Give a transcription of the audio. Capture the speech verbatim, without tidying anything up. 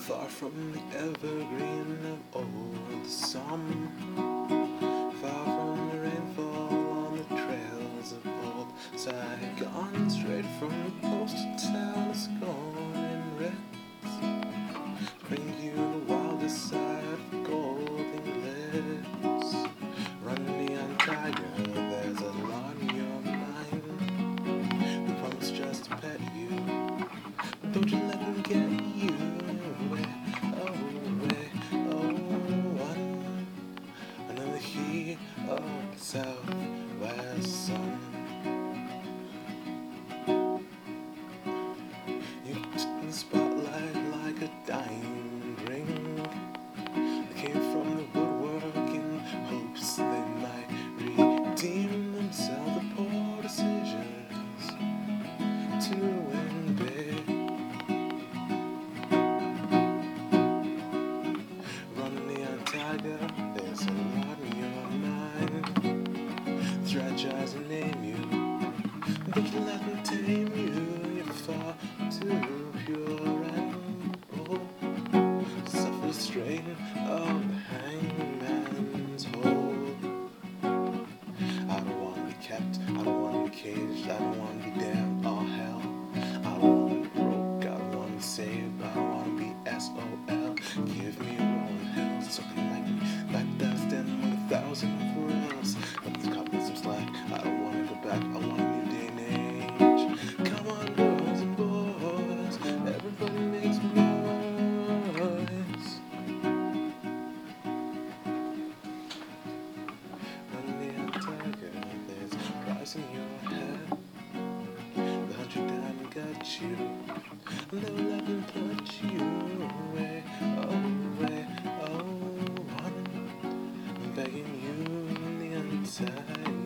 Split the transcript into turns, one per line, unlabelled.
far from the evergreen of old summer, far from the rainfall on the trails of old Saigon, straight from the coastal town of scorn and reds, bring you the wildest side of golden lips. Run neon tiger, there's a lot in your mind. The promise just to pet you, don't you let them get you away, away, oh, one. Another heat of the southwest sun. You took the spotlight like a diamond ring. They came from the woodwork in hopes they might redeem themselves the poor decisions to win big. Tiger, there's a lot in your mind. Strategize and name you, don't you let them tame you. You're far too pure and bold. Suffer the strain of the hangman's hold. I don't want to be kept, I don't want to be caged, I don't want to be damned, all hell. I don't want to be broke, I don't want to be saved, I don't want to be S O L. Give me rolling hills, something like me, like dust and among a thousand for us. Let the cut with some slack, I don't want to go back, I want a new day and age. Come on, girls and boys, everybody makes noise. Running on tiger, there's a price in your head. The hundred diamond got you, never let them put you away, away, oh, one. I'm begging you on the inside.